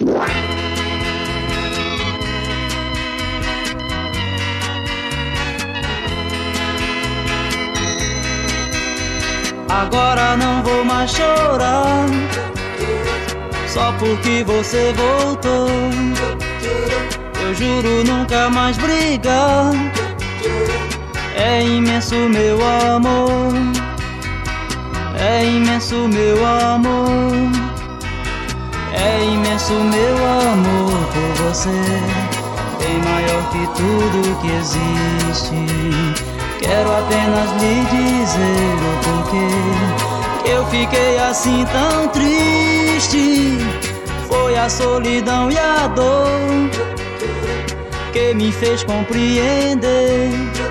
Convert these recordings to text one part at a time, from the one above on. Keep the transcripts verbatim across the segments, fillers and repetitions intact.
Agora não vou mais chorar, só porque você voltou. Eu juro nunca mais brigar. É imenso meu amor, é imenso meu amor, é imenso meu amor por você, bem maior que tudo que existe. Quero apenas lhe dizer o porquê que eu fiquei assim tão triste. Foi a solidão e a dor que me fez compreender.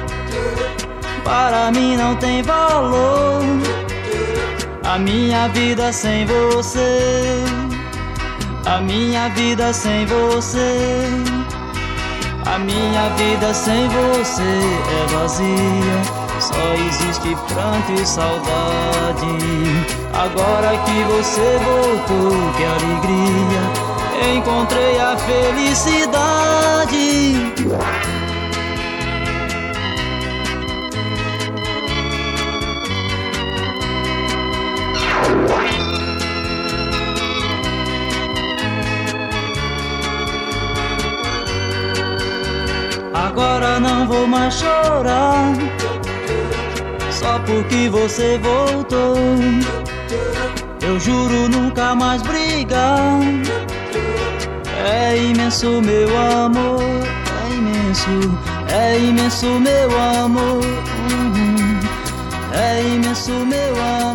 Para mim não tem valor a minha vida sem você, a minha vida sem você. A minha vida sem você é vazia, só existe pranto e saudade. Agora que você voltou, que alegria, encontrei a felicidade. Agora não vou mais chorar, só porque você voltou. Eu juro nunca mais brigar. É imenso meu amor, é imenso, é imenso meu amor, uhum. É imenso meu amor.